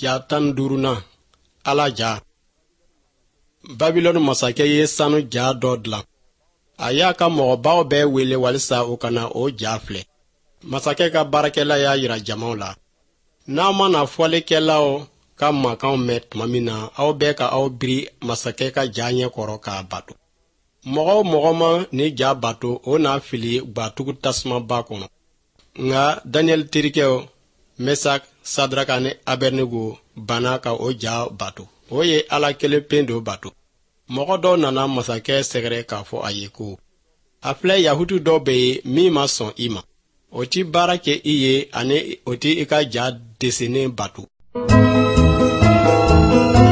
Ja tan duruna ala ja. Babylon masakɛ ye sanu ja dɔ dilan. A y'a ka mɔgɔbaw bɛɛ wele walisa o kana o ja filɛ. Masakɛ ka baarakɛla y'a yira jamaw la. N'aw mana fɔlikɛlaw ka makanw mɛn tuma min na, aw bɛɛ ka aw biri masakɛ ka ja ɲɛ kɔrɔ k'a bato. Mɔgɔ o mɔgɔ ma ni ja bato, o n'a fili gbatugu tasumaba kɔnɔ. Nka Daniel terikɛw Mesak, Sadraka ni Abednego banna ka o ja bato. O ye Ala kelen pen do bato. Mɔgɔ dɔw nana masakɛ sɛgɛrɛ k'a fɔ a ye ko, a filɛ Yahudu dɔw bɛ ye min ma sɔn i ma. O ti baara kɛ i ye ani o ti i ka ja desenen bato.